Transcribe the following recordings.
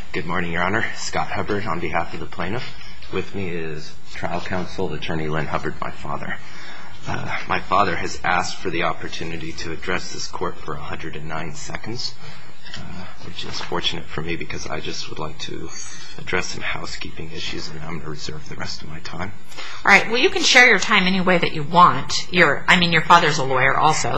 Good morning, Your Honor. Scott Hubbard on behalf of the plaintiff. With me is trial counsel, Attorney Lynn Hubbard, my father. My father has asked for the opportunity to address this court for 109 seconds, which is fortunate for me because I just would like to address some housekeeping issues, and I'm going to reserve the rest of my time. All right. Well, you can share your time any way that you want. Your father's a lawyer also,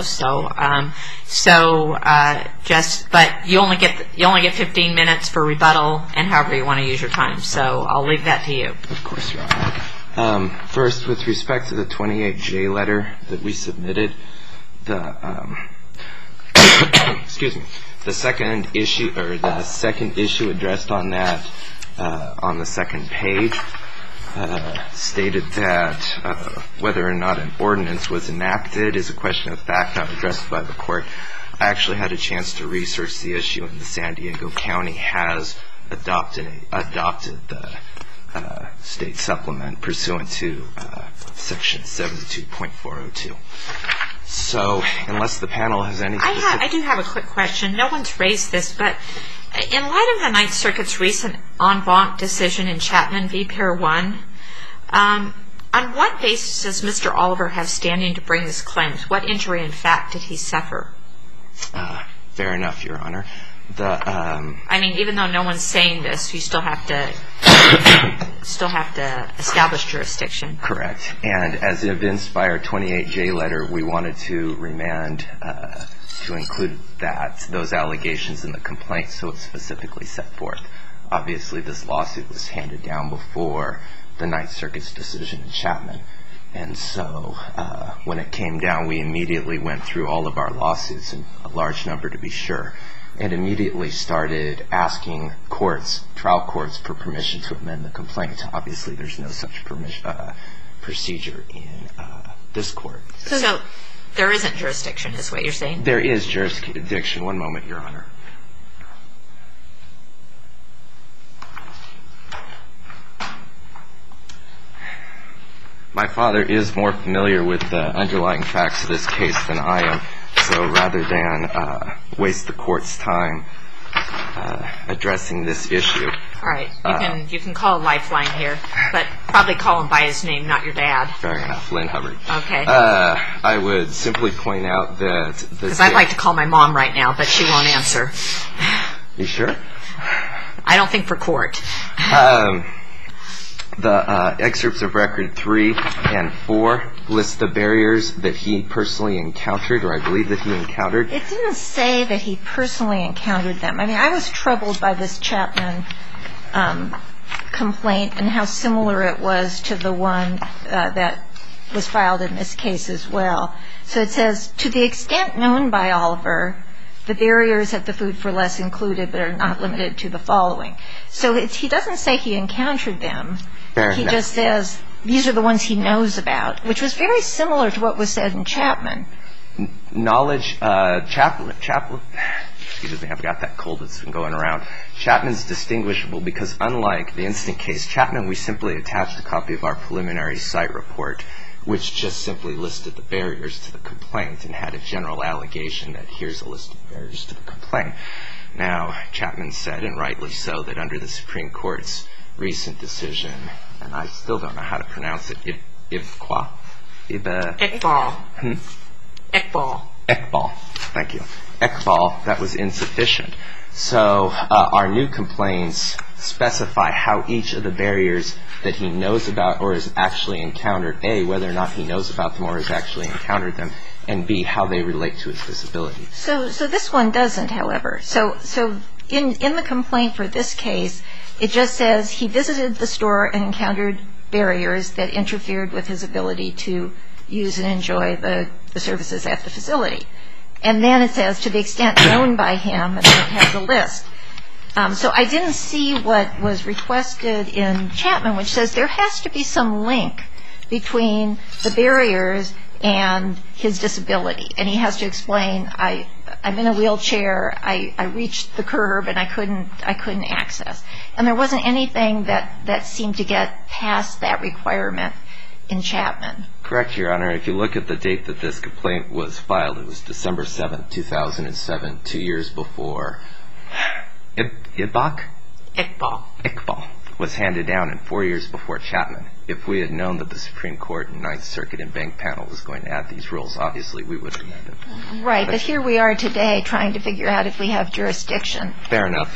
but you only get 15 minutes for rebuttal, and however you want to use your time. So I'll leave that to you. Of course, Your Honor. First, with respect to the 28J letter that we submitted, the second issue addressed on that, on the second page, stated that whether or not an ordinance was enacted is a question of fact not addressed by the court. I actually had a chance to research the issue, and the San Diego County has adopted the state supplement pursuant to section 72.402. So, unless the panel has any specific... I do have a quick question. No one's raised this, but in light of the Ninth Circuit's recent en banc decision in Chapman v. Pier 1, on what basis does Mr. Oliver have standing to bring his claims? What injury, in fact, did he suffer? Fair enough, Your Honor. Even though no one's saying this, you still have to establish jurisdiction. Correct. And as evinced by our 28J letter, we wanted to remand to include those allegations in the complaint so it's specifically set forth. Obviously, this lawsuit was handed down before the Ninth Circuit's decision in Chapman. And so when it came down, we immediately went through all of our lawsuits, and a large number to be sure, and immediately started asking trial courts for permission to amend the complaint. Obviously, there's no such procedure in this court. So there isn't jurisdiction, is what you're saying? There is jurisdiction. One moment, Your Honor. My father is more familiar with the underlying facts of this case than I am, so rather than waste the court's time addressing this issue. All right. You can call a lifeline here, but probably call him by his name, not your dad. Fair enough. Lynn Hubbard. Okay. I would simply point out that... Because I'd like to call my mom right now, but she won't answer. You sure? I don't think for court. The excerpts of Record 3 and 4 list the barriers that he personally encountered, or I believe that he encountered. It didn't say that he personally encountered them. I was troubled by this Chapman complaint and how similar it was to the one that was filed in this case as well. So it says, to the extent known by Oliver, the barriers at the Food for Less included but are not limited to the following. So he doesn't say he encountered them. He just says these are the ones he knows about, which was very similar to what was said in Chapman. Chapman, excuse me, I've got that cold that's been going around. Chapman's distinguishable because unlike the instant case, Chapman, we simply attached a copy of our preliminary site report, which just simply listed the barriers to the complaint and had a general allegation that here's a list of barriers to the complaint. Now, Chapman said, and rightly so, that under the Supreme Court's recent decision, and I still don't know how to pronounce it, Iqbal. Thank you. Iqbal, that was insufficient. So our new complaints specify how each of the barriers that he knows about or has actually encountered, A, whether or not he knows about them or has actually encountered them, and B, how they relate to his disability. So this one doesn't, however. So in the complaint for this case, it just says he visited the store and encountered barriers that interfered with his ability to use and enjoy the services at the facility. And then it says, to the extent known by him, and then it has a list. So I didn't see what was requested in Chapman, which says there has to be some link between the barriers and his disability. And he has to explain, I'm in a wheelchair, I reached the curb, and I couldn't access. And there wasn't anything that seemed to get past that requirement in Chapman. Correct, Your Honor. If you look at the date that this complaint was filed, it was December 7th, 2007, 2 years before. Iqbal? Iqbal was handed down in 4 years before Chapman. If we had known that the Supreme Court and Ninth Circuit and Bank Panel was going to add these rules, obviously we would have amended them. Right, but here we are today trying to figure out if we have jurisdiction. Fair enough.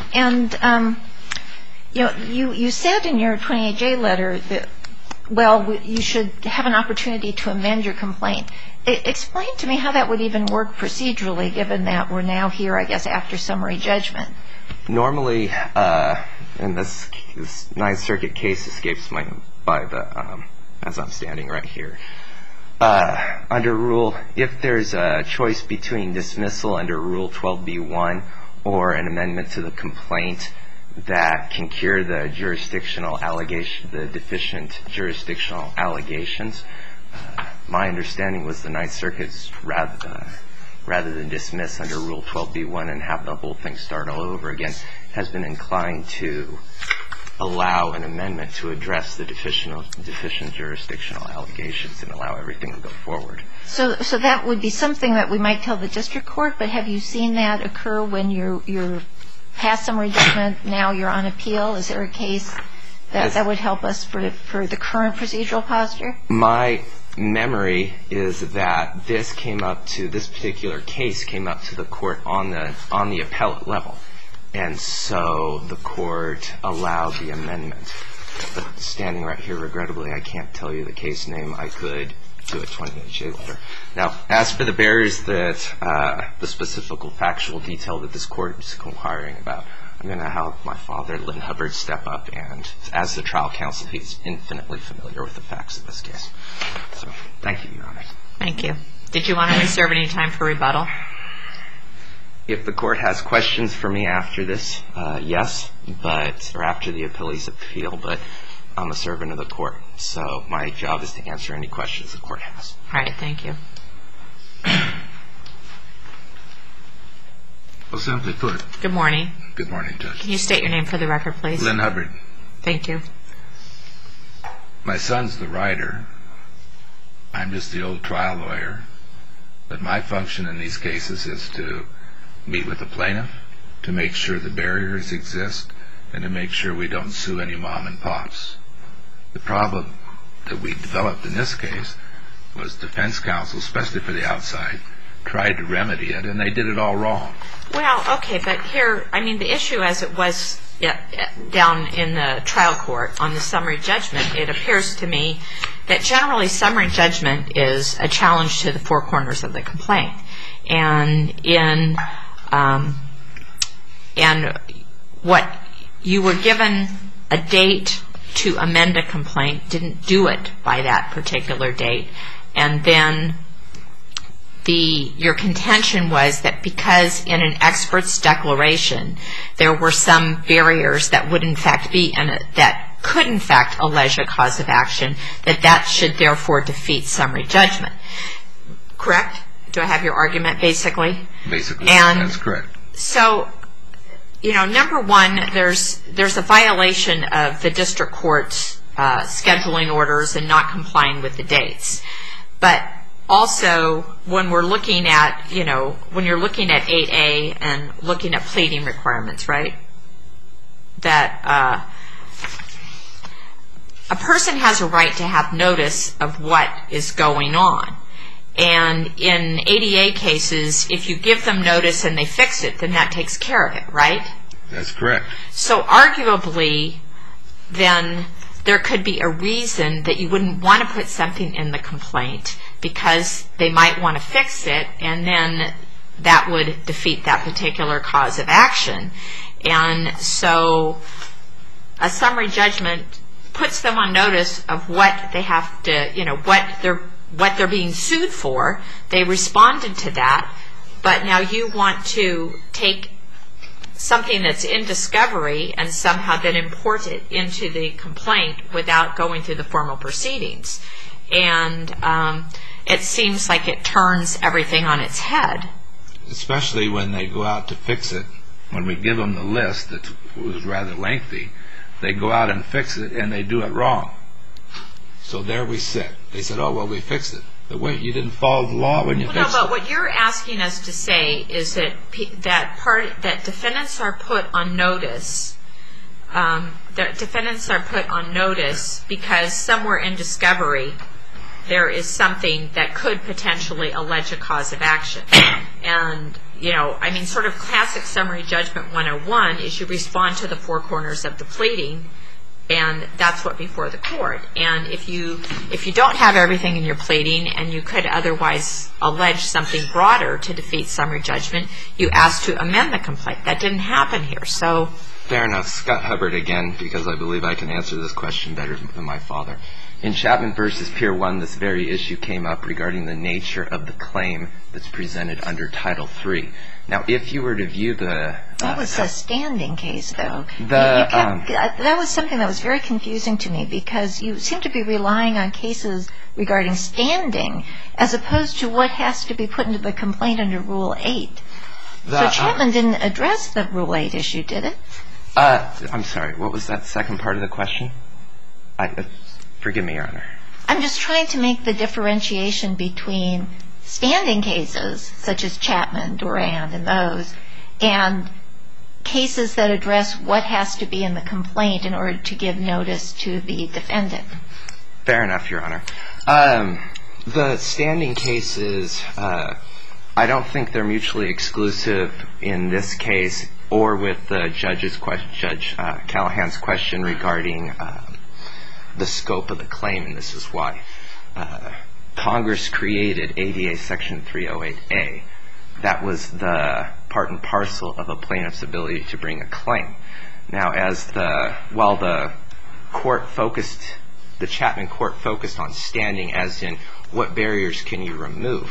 You said in your 28J letter that, well, you should have an opportunity to amend your complaint. Explain to me how that would even work procedurally, given that we're now here, I guess, after summary judgment. Normally, and this Ninth Circuit case escapes my as I'm standing right here. Under Rule, if there's a choice between dismissal under Rule 12b-1 or an amendment to the complaint that can cure the deficient jurisdictional allegations, my understanding was the Ninth Circuit's rather than dismiss under Rule 12b-1 and have the whole thing start all over again, has been inclined to allow an amendment to address the deficient jurisdictional allegations and allow everything to go forward. So that would be something that we might tell the district court, but have you seen that occur when you're past summary judgment, now you're on appeal? Is there a case that would help us for the current procedural posture? My memory is that this particular case came up to the court on the appellate level, and so the court allowed the amendment. But standing right here, regrettably, I can't tell you the case name. I could do a 28-J letter. Now, as for the barriers that the specific factual detail that this court is inquiring about, I'm going to have my father, Lynn Hubbard, step up, and as the trial counsel, he's infinitely familiar with the facts of this case. So, thank you, Your Honor. Thank you. Did you want to reserve any time for rebuttal? If the court has questions for me after this, yes, or after the appellee's appeal, but I'm a servant of the court, so my job is to answer any questions the court has. All right, thank you. Well, simply put. Good morning. Good morning, Judge. Can you state your name for the record, please? Lynn Hubbard. Thank you. My son's the writer. I'm just the old trial lawyer. But my function in these cases is to meet with the plaintiff, to make sure the barriers exist, and to make sure we don't sue any mom and pops. The problem that we developed in this case was defense counsel, especially for the outside, tried to remedy it, and they did it all wrong. Well, okay, but here, I mean, the issue as it was down in the trial court on the summary judgment, it appears to me that generally summary judgment is a challenge to the four corners of the complaint. And what you were given a date to amend a complaint, didn't do it by that particular date, and then your contention was that because in an expert's declaration there were some barriers that would in fact that could in fact allege a cause of action, that should therefore defeat summary judgment. Correct? Do I have your argument basically? Basically, that's correct. So, number one, there's a violation of the district court's scheduling orders and not complying with the dates. But also, when we're looking at, when you're looking at 8A and looking at pleading requirements, right, that a person has a right to have notice of what is going on. And in ADA cases, if you give them notice and they fix it, then that takes care of it, right? That's correct. So arguably, then there could be a reason that you wouldn't want to put something in the complaint because they might want to fix it, and then that would defeat that particular cause of action. And so a summary judgment puts them on notice of what they have to, what they're being sued for. They responded to that, but now you want to take something that's in discovery and somehow then import it into the complaint without going through the formal proceedings. And it seems like it turns everything on its head. Especially when they go out to fix it. When we give them the list that was rather lengthy, they go out and fix it and they do it wrong. So there we sit. They said, oh, well, we fixed it. But wait, you didn't follow the law when you fixed it. No, but what you're asking us to say is that defendants are put on notice the defendants are put on notice because somewhere in discovery there is something that could potentially allege a cause of action. And, sort of classic summary judgment 101 is you respond to the four corners of the pleading, and that's what before the court. And if you don't have everything in your pleading and you could otherwise allege something broader to defeat summary judgment, you ask to amend the complaint. That didn't happen here. So fair enough. Scott Hubbard again, because I believe I can answer this question better than my father. In Chapman v. Pier 1, this very issue came up regarding the nature of the claim that's presented under Title III. Now, if you were to view the... That was a standing case, though. That was something that was very confusing to me, because you seem to be relying on cases regarding standing as opposed to what has to be put into the complaint under Rule 8. So Chapman didn't address the Rule 8 issue, did it? I'm sorry, what was that second part of the question? Forgive me, Your Honor. I'm just trying to make the differentiation between standing cases, such as Chapman, Durand, and those, and cases that address what has to be in the complaint in order to give notice to the defendant. Fair enough, Your Honor. The standing cases, I don't think they're mutually exclusive in this case or with the Judge Callahan's question regarding the scope of the claim, and this is why. Congress created ADA Section 308A. That was the part and parcel of a plaintiff's ability to bring a claim. Now, while the Chapman court focused on standing, as in what barriers can you remove,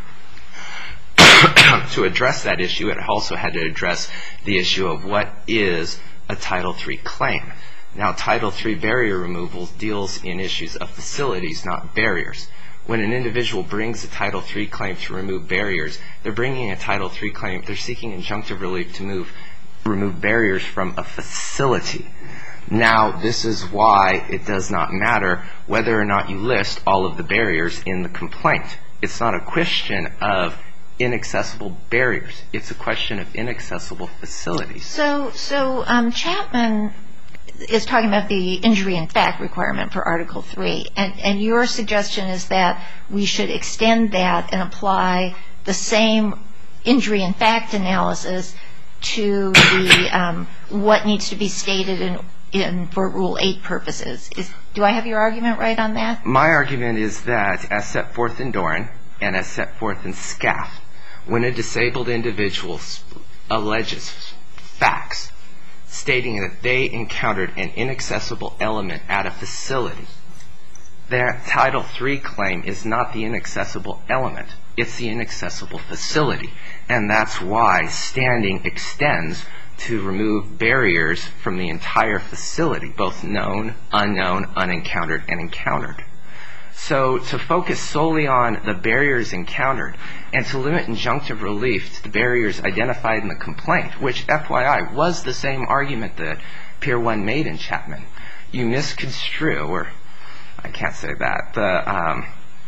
to address that issue, it also had to address the issue of what is a Title III claim. Now, Title III barrier removal deals in issues of facilities, not barriers. When an individual brings a Title III claim to remove barriers, they're bringing a Title III claim. They're seeking injunctive relief to remove barriers from a facility. Now, this is why it does not matter whether or not you list all of the barriers in the complaint. It's not a question of inaccessible barriers. It's a question of inaccessible facilities. So Chapman is talking about the injury in fact requirement for Article 3, and your suggestion is that we should extend that and apply the same injury in fact analysis to the what needs to be stated for Rule 8 purposes. Do I have your argument right on that? My argument is that, as set forth in Doran and as set forth in SCAF, when a disabled individual alleges facts stating that they encountered an inaccessible element at a facility, their Title III claim is not the inaccessible element. It's the inaccessible facility. And that's why standing extends to remove barriers from the entire facility, both known, unknown, unencountered, and encountered. So to focus solely on the barriers encountered and to limit injunctive relief to the barriers identified in the complaint, which, FYI, was the same argument that Pier 1 made in Chapman, you misconstrue, or I can't say that,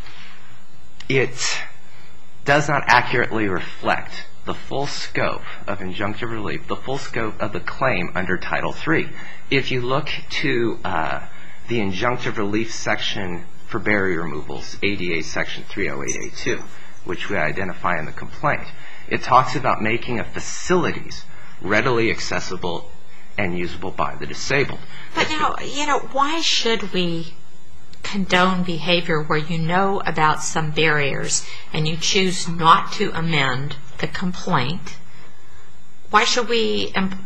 it does not accurately reflect the full scope of injunctive relief, the full scope of the claim under Title III. If you look to the injunctive relief section for barrier removals, ADA Section 308A2, which we identify in the complaint, it talks about making a facilities readily accessible and usable by the disabled. But now, why should we condone behavior where you know about some barriers and you choose not to amend the complaint? Why should we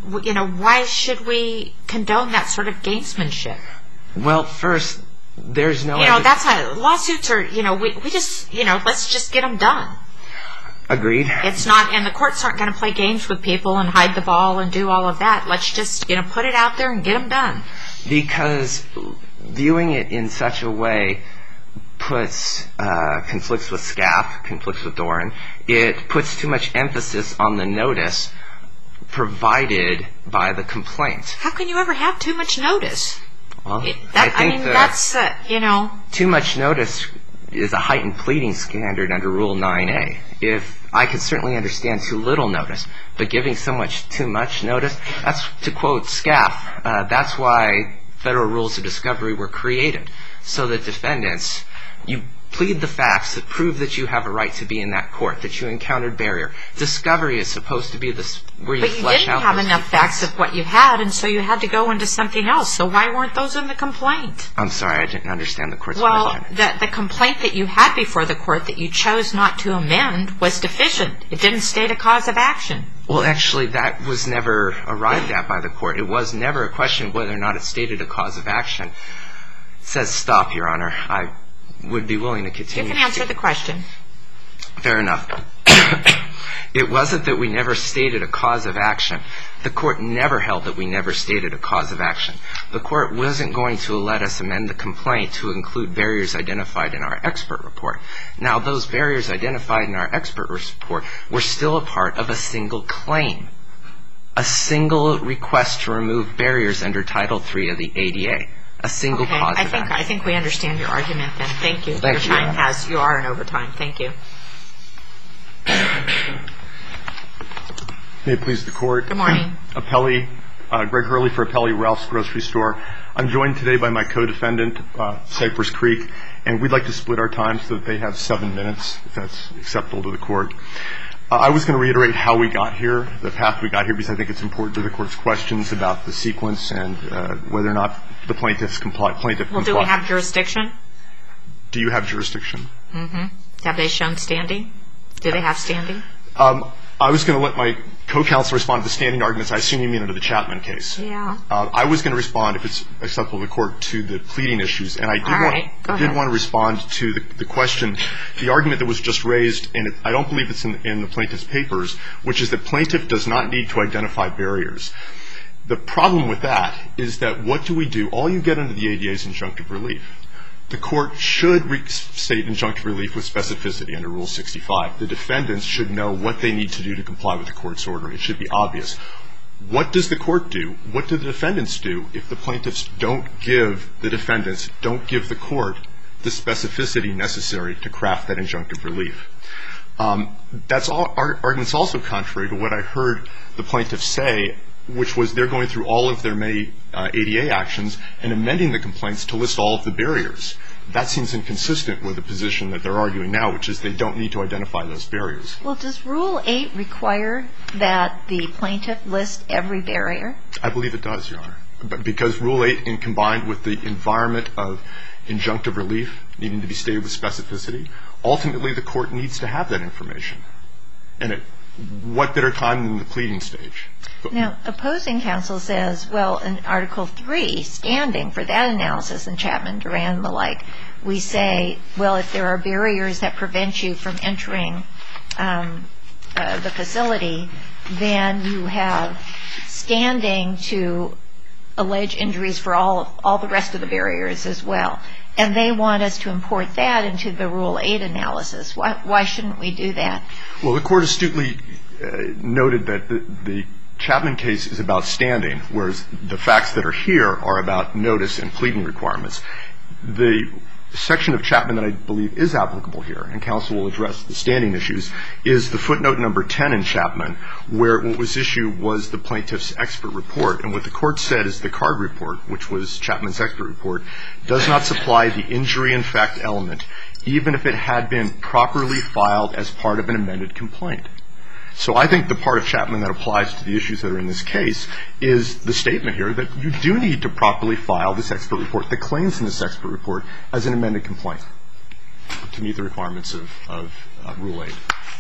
condone that sort of gamesmanship? Well, first, there's no... that's how lawsuits are, we just, let's just get them done. Agreed. It's not, and the courts aren't going to play games with people and hide the ball and do all of that. Let's just, put it out there and get them done. Because viewing it in such a way conflicts with SCAF, conflicts with Doran. It puts too much emphasis on the notice provided by the complaint. How can you ever have too much notice? Well, that's too much notice is a heightened pleading standard under Rule 9A. If I can certainly understand too little notice, but giving so much too much notice, that's, to quote SCAF, that's why federal rules of discovery were created, so that defendants, you plead the facts that prove that you have a right to be in that court, that you encountered barrier. Discovery is supposed to be this where you flesh out. But you didn't have enough facts of what you had, and so you had to go into something else. So why weren't those in the complaint? I'm sorry, I didn't understand the court's question. Well, the complaint that you had before the court that you chose not to amend was deficient. It didn't state a cause of action. Well, actually, that was never arrived at by the court. It was never a question of whether or not it stated a cause of action. It says stop, Your Honor. I would be willing to continue. You can answer the question. Fair enough. It wasn't that we never stated a cause of action. The court never held that we never stated a cause of action. The court wasn't going to let us amend the complaint to include barriers identified in our expert report. Now, those barriers identified in our expert report were still a part of a single claim, a single request to remove barriers under Title III of the ADA. A single cause of action. I think we understand your argument then. Thank you. Thank you. Your time has, you are in overtime. Thank you. May it please the court. Good morning. Appellee, Greg Hurley for Appellee Ralph's Grocery Store. I'm joined today by my co-defendant, Cypress Creek, and we'd like to split our time so that they have 7 minutes, if that's acceptable to the court. I was going to reiterate how we got here, the path we got here, because I think it's important to the court's questions about the sequence and whether or not the plaintiff complied. Well, do we have jurisdiction? Do you have jurisdiction? Mm-hmm. Have they shown standing? Do they have standing? I was going to let my co-counsel respond to the standing arguments. I assume you mean under the Chapman case. Yeah. I was going to respond, if it's acceptable to the court, to the pleading issues. And I did want to respond to the question, the argument that was just raised, and I don't believe it's in the plaintiff's papers, which is that plaintiff does not need to identify barriers. The problem with that is that what do we do? All you get under the ADA is injunctive relief. The court should state injunctive relief with specificity under Rule 65. The defendants should know what they need to do to comply with the court's order. It should be obvious. What does the court do? What do the defendants do if the plaintiffs don't give the court the specificity necessary to craft that injunctive relief? That's argument's also contrary to what I heard the plaintiffs say, which was they're going through all of their many ADA actions and amending the complaints to list all of the barriers. That seems inconsistent with the position that they're arguing now, which is they don't need to identify those barriers. Well, does Rule 8 require that the plaintiff list every barrier? I believe it does, Your Honor. Because Rule 8, combined with the environment of injunctive relief needing to be stated with specificity, ultimately the court needs to have that information. And what better time than the pleading stage? Now, opposing counsel says, well, in Article 3, standing for that analysis in Chapman, Duran, and the like, we say, well, if there are barriers that prevent you from entering the facility, then you have standing to allege injuries for all the rest of the barriers as well. And they want us to import that into the Rule 8 analysis. Why shouldn't we do that? Well, the court astutely noted that the Chapman case is about standing, whereas the facts that are here are about notice and pleading requirements. The section of Chapman that I believe is applicable here, and counsel will address the standing issues, is the footnote number 10 in Chapman, where what was issued was the plaintiff's expert report. And what the court said is the card report, which was Chapman's expert report, does not supply the injury in fact element, even if it had been properly filed as part of an amended complaint. So I think the part of Chapman that applies to the issues that are in this case is the statement here that you do need to properly file this expert report, the claims in this expert report, as an amended complaint to meet the requirements of Rule 8.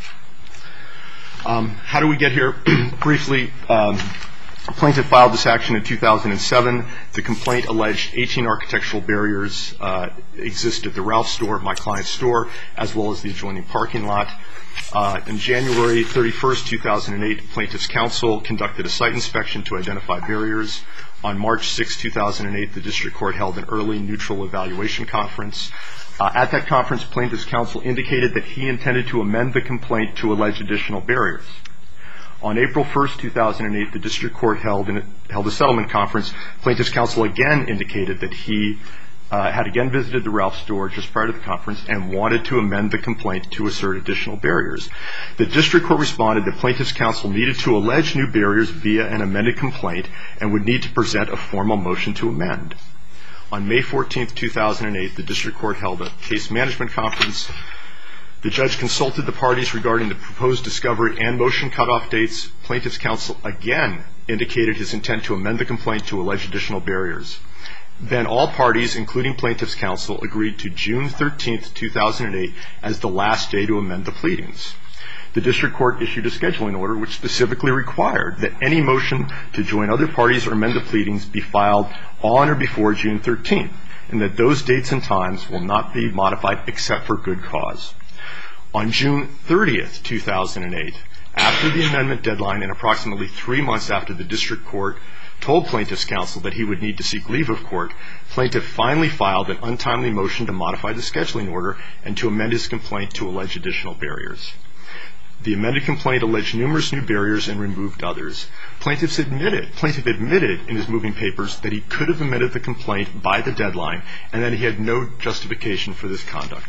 How do we get here? Briefly, plaintiff filed this action in 2007. The complaint alleged 18 architectural barriers exist at the Ralph's store, my client's store, as well as the adjoining parking lot. In January 31st, 2008, plaintiff's counsel conducted a site inspection to identify barriers. On March 6, 2008, the district court held an early neutral evaluation conference. At that conference, plaintiff's counsel indicated that he intended to amend the complaint to allege additional barriers. On April 1st, 2008, the district court held a settlement conference. Plaintiff's counsel again indicated that he had again visited the Ralph store just prior to the conference and wanted to amend the complaint to assert additional barriers. The district court responded that plaintiff's counsel needed to allege new barriers via an amended complaint and would need to present a formal motion to amend. On May 14, 2008, the district court held a case management conference. The judge consulted the parties regarding the proposed discovery and motion cutoff dates. Plaintiff's counsel again indicated his intent to amend the complaint to allege additional barriers. Then all parties, including plaintiff's counsel, agreed to June 13, 2008 as the last day to amend the pleadings. The district court issued a scheduling order which specifically required that any motion to join other parties or amend the pleadings be filed on or before June 13th, and that those dates and times will not be modified except for good cause. On June 30th, 2008, after the amendment deadline and approximately 3 months after the district court told plaintiff's counsel that he would need to seek leave of court, plaintiff finally filed an untimely motion to modify the scheduling order and to amend his complaint to allege additional barriers. The amended complaint alleged numerous new barriers and removed others. Plaintiff admitted in his moving papers that he could have amended the complaint by the deadline and that he had no justification for this conduct.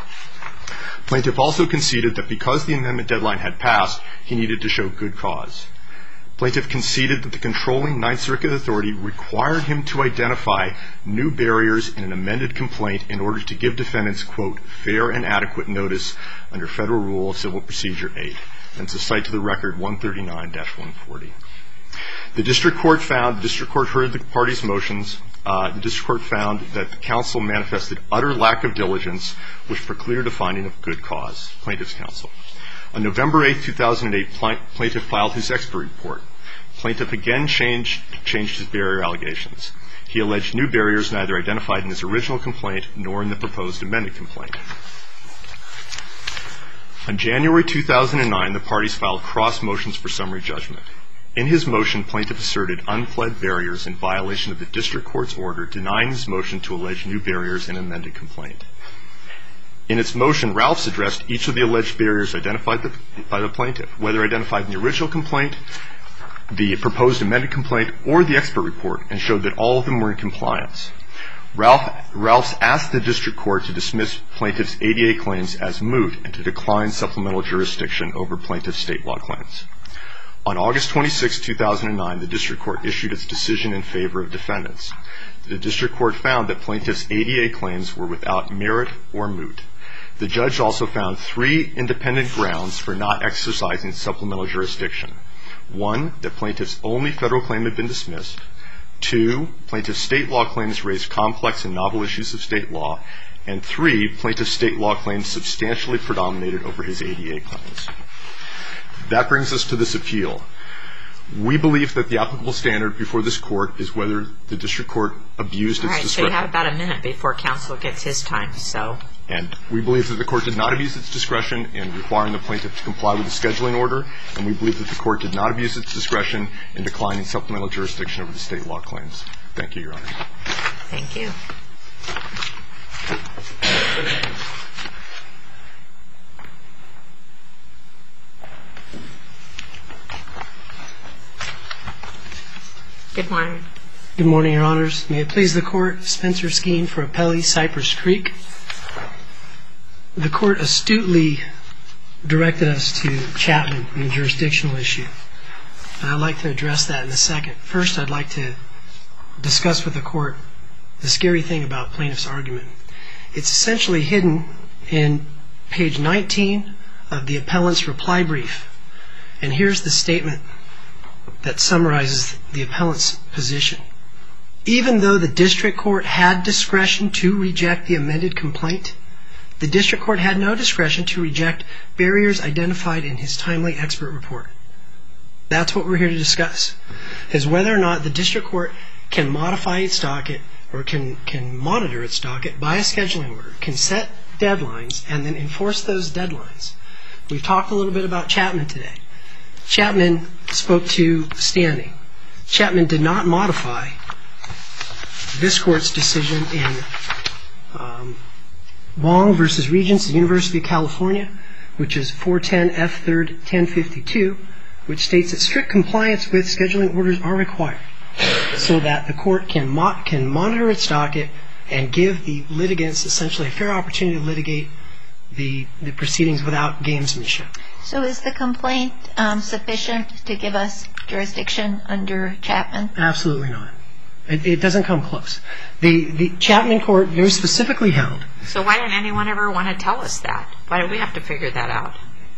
Plaintiff also conceded that because the amendment deadline had passed, he needed to show good cause. Plaintiff conceded that the controlling Ninth Circuit authority required him to identify new barriers in an amended complaint in order to give defendants, quote, fair and adequate notice under Federal Rule of Civil Procedure 8. And it's a cite to the record 139-140. The district court heard the parties' motions. The district court found that the counsel manifested utter lack of diligence, which precluded a finding of good cause, plaintiff's counsel. On November 8, 2008, plaintiff filed his expert report. Plaintiff again changed his barrier allegations. He alleged new barriers neither identified in his original complaint nor in the proposed amended complaint. On January 2009, the parties filed cross motions for summary judgment. In his motion, plaintiff asserted unpled barriers in violation of the district court's order denying his motion to allege new barriers in an amended complaint. In its motion, Ralphs addressed each of the alleged barriers identified by the plaintiff, whether identified in the original complaint, the proposed amended complaint, or the expert report, and showed that all of them were in compliance. Ralphs asked the district court to dismiss plaintiff's ADA claims as moot and to decline supplemental jurisdiction over plaintiff's state law claims. On August 26, 2009, the district court issued its decision in favor of defendants. The district court found that plaintiff's ADA claims were without merit or moot. The judge also found 3 independent grounds for not exercising supplemental jurisdiction. 1, that plaintiff's only federal claim had been dismissed. 2, plaintiff's state law claims raised complex and novel issues of state law. And 3, plaintiff's state law claims substantially predominated over his ADA claims. That brings us to this appeal. We believe that the applicable standard before this court is whether the district court abused its discretion. All right, so you have about a minute before counsel gets his time, so. And we believe that the court did not abuse its discretion in requiring the plaintiff to comply with the scheduling order, and we believe that the court did not abuse its discretion in declining supplemental jurisdiction over the state law claims. Thank you, Your Honor. Thank you. Good morning. Good morning, Your Honors. May it please the Court, Spencer Skeen for Appellee Cypress Creek. The Court astutely directed us to Chapman on the jurisdictional issue. And I'd like to address that in a second. First, I'd like to discuss with the Court the scary thing about plaintiff's argument. It's essentially hidden in page 19 of the appellant's reply brief. And here's the statement that summarizes the appellant's position. Even though the district court had discretion to reject the amended complaint, the district court had no discretion to reject barriers identified in his timely expert report. That's what we're here to discuss, is whether or not the district court can modify its docket or can monitor its docket by a scheduling order, can set deadlines, and then enforce those deadlines. We've talked a little bit about Chapman today. Chapman spoke to standing. Chapman did not modify this court's decision in Wong v. Regents, University of California, which is 410 F. 3rd 1052, which states that strict compliance with scheduling orders are required so that the court can monitor its docket and give the litigants essentially a fair opportunity to litigate the proceedings without gamesmanship. So is the complaint sufficient to give us jurisdiction under Chapman? Absolutely not. It doesn't come close. The Chapman court very specifically held. So why didn't anyone ever want to tell us that? Why did we have to figure that out?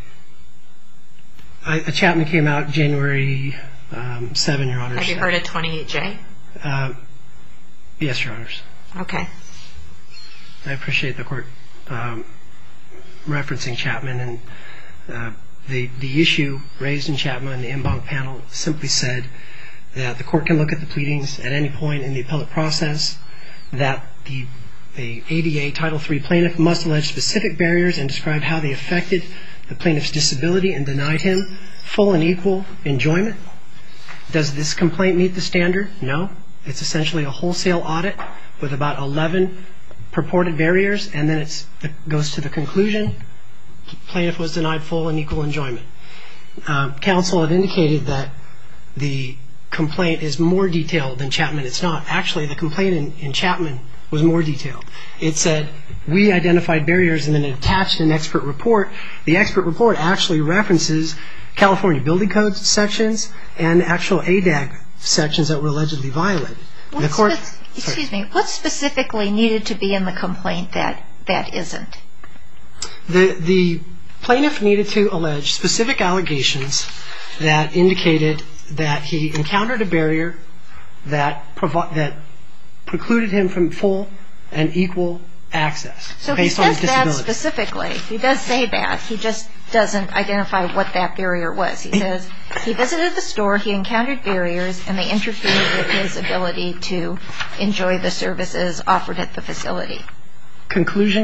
Chapman came out January 7, Your Honors. Have you heard of 28J? Yes, Your Honors. Okay. I appreciate the court referencing Chapman. And the issue raised in Chapman, the en banc panel simply said that the court can look at the pleadings at any point in the appellate process, that the ADA Title III plaintiff must allege specific barriers and describe how they affected the plaintiff's disability and denied him full and equal enjoyment. Does this complaint meet the standard? No. It's essentially a wholesale audit with about 11 purported barriers, and then it goes to the conclusion, plaintiff was denied full and equal enjoyment. Counsel had indicated that the complaint is more detailed than Chapman. It's not. Actually, the complaint in Chapman was more detailed. It said, we identified barriers, and then it attached an expert report. The expert report actually references California Building Code sections and actual ADAG sections that were allegedly violated. Excuse me. What specifically needed to be in the complaint that isn't? The plaintiff needed to allege specific allegations that indicated that he encountered a barrier that precluded him from full and equal access based on his disability. So he says that specifically. He does say that. He just doesn't identify what that barrier was. He says he visited the store, he encountered barriers, and they interfered with his ability to enjoy the services offered at the facility. Conclusion,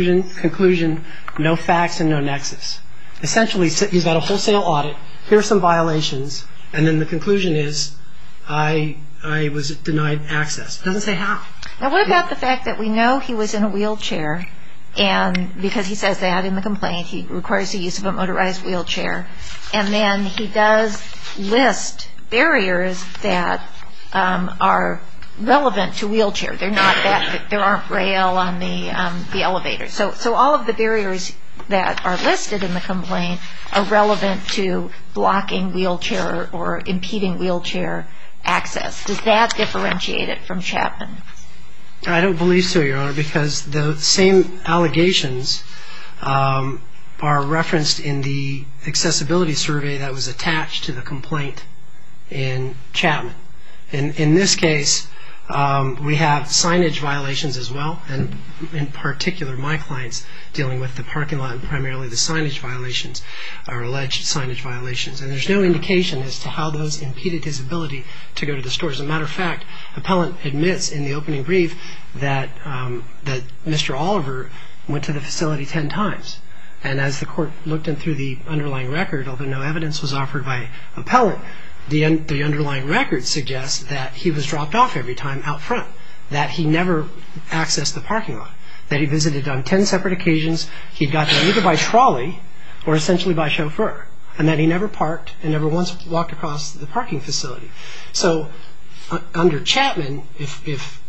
no facts and no nexus. Essentially, he's got a wholesale audit. Here are some violations, and then the conclusion is, I was denied access. It doesn't say how. Now, what about the fact that we know he was in a wheelchair, and because he says that in the complaint, he requires the use of a motorized wheelchair, and then he does list barriers that are relevant to wheelchair. There aren't braille on the elevator. So all of the barriers that are listed in the complaint are relevant to blocking wheelchair or impeding wheelchair access. Does that differentiate it from Chapman? I don't believe so, Your Honor, because the same allegations are referenced in the accessibility survey that was attached to the complaint in Chapman. In this case, we have signage violations as well, and in particular my clients dealing with the parking lot and primarily the signage violations, or alleged signage violations. And there's no indication as to how those impeded his ability to go to the store. As a matter of fact, appellant admits in the opening brief that Mr. Oliver went to the facility 10 times. And as the court looked in through the underlying record, although no evidence was offered by appellant, the underlying record suggests that he was dropped off every time out front, that he never accessed the parking lot, that he visited on 10 separate occasions, he'd got there either by trolley or essentially by chauffeur, and that he never parked and never once walked across the parking facility. So under Chapman, if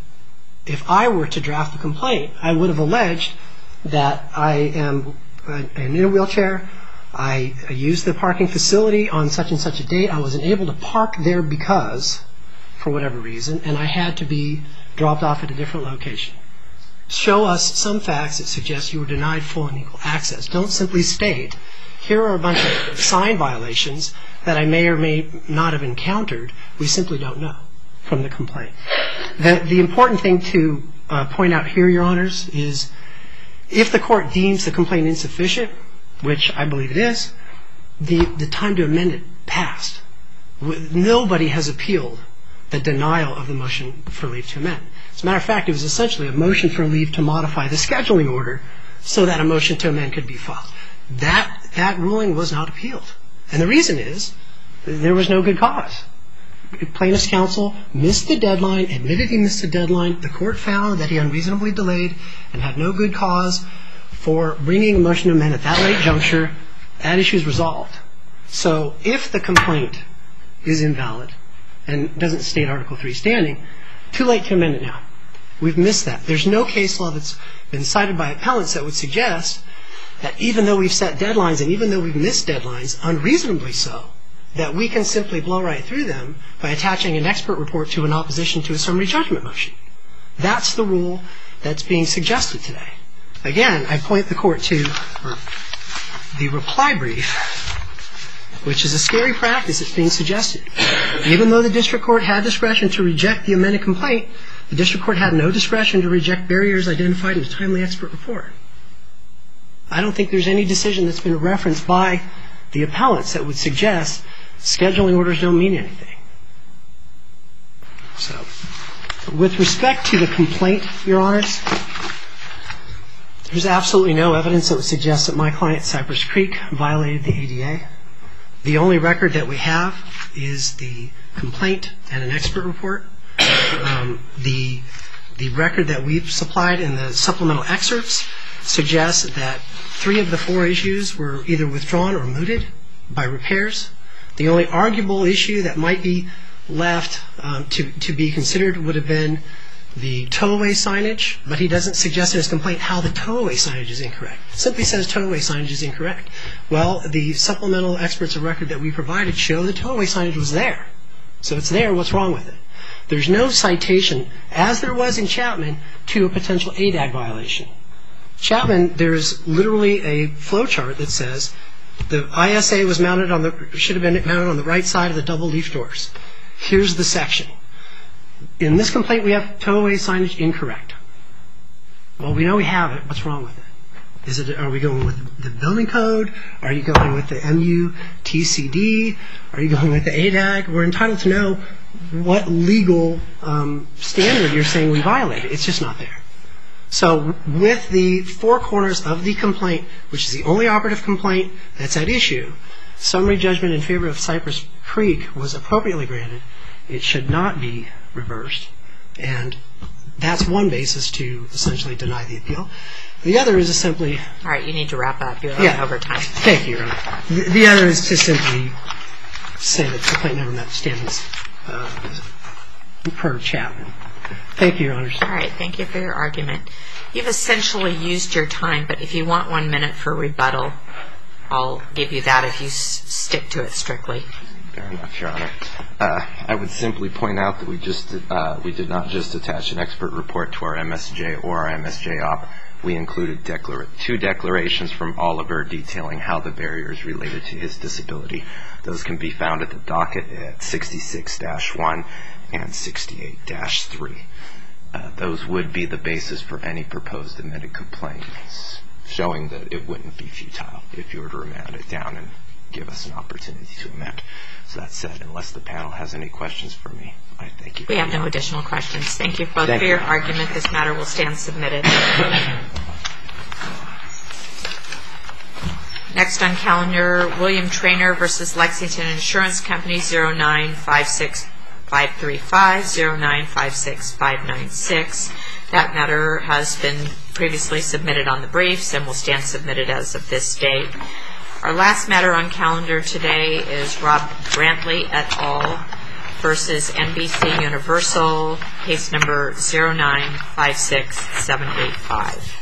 I were to draft the complaint, I would have alleged that I am in a wheelchair, I used the parking facility on such and such a date, I wasn't able to park there because, for whatever reason, and I had to be dropped off at a different location. Show us some facts that suggest you were denied full and equal access. Don't simply state, here are a bunch of sign violations that I may or may not have encountered. We simply don't know from the complaint. The important thing to point out here, Your Honors, is if the court deems the complaint insufficient, which I believe it is, the time to amend it passed. Nobody has appealed the denial of the motion for leave to amend. As a matter of fact, it was essentially a motion for leave to modify the scheduling order so that a motion to amend could be filed. That ruling was not appealed. And the reason is there was no good cause. Plaintiff's counsel missed the deadline, admitted he missed the deadline. The court found that he unreasonably delayed and had no good cause for bringing a motion to amend at that late juncture. That issue is resolved. So if the complaint is invalid and doesn't state Article III standing, too late to amend it now. We've missed that. There's no case law that's been cited by appellants that would suggest that even though we've set deadlines and even though we've missed deadlines, unreasonably so, that we can simply blow right through them by attaching an expert report to an opposition to a summary judgment motion. That's the rule that's being suggested today. Again, I point the court to the reply brief, which is a scary practice that's being suggested. Even though the district court had discretion to reject the amended complaint, the district court had no discretion to reject barriers identified in a timely expert report. I don't think there's any decision that's been referenced by the appellants that would suggest scheduling orders don't mean anything. So, with respect to the complaint, Your Honors, there's absolutely no evidence that would suggest that my client, Cypress Creek, violated the ADA. The only record that we have is the complaint and an expert report. The record that we've supplied in the supplemental excerpts suggests that 3 of the 4 issues were either withdrawn or mooted by repairs. The only arguable issue that might be left to be considered would have been the tow-away signage, but he doesn't suggest in his complaint how the tow-away signage is incorrect. It simply says tow-away signage is incorrect. Well, the supplemental experts of record that we provided show the tow-away signage was there. So it's there. What's wrong with it? There's no citation, as there was in Chapman, to a potential ADAG violation. Chapman, there's literally a flow chart that says the ISA was should have been mounted on the right side of the double leaf doors. Here's the section. In this complaint, we have tow-away signage incorrect. Well, we know we have it. What's wrong with it? Are we going with the building code? Are you going with the MUTCD? Are you going with the ADAG? We're entitled to know what legal standard you're saying we violated. It's just not there. So with the 4 corners of the complaint, which is the only operative complaint that's at issue, summary judgment in favor of Cypress Creek was appropriately granted. It should not be reversed. And that's one basis to essentially deny the appeal. The other is simply... All right, you need to wrap up. You're over time. Thank you, Your Honor. The other is to simply say that the complaint never met standards per Chapman. Thank you, Your Honors. All right, thank you for your argument. You've essentially used your time, but if you want 1 minute for rebuttal, I'll give you that if you stick to it strictly. Very much, Your Honor. I would simply point out that we did not just attach an expert report to our MSJ or our MSJ op. We included 2 declarations from Oliver detailing how the barriers related to his disability. Those can be found at the docket at 66-1 and 68-3. Those would be the basis for any proposed amended complaints, showing that it wouldn't be futile if you were to remand it down and give us an opportunity to amend. So that said, unless the panel has any questions for me, I thank you. We have no additional questions. Thank you both for your argument. This matter will stand submitted. Next on calendar, William Traynor v. Lexington Insurance Company, 0956535, 0956596. That matter has been previously submitted on the briefs and will stand submitted as of this date. Our last matter on calendar today is Rob Brantley et al. Versus NBC Universal, case number 0956785.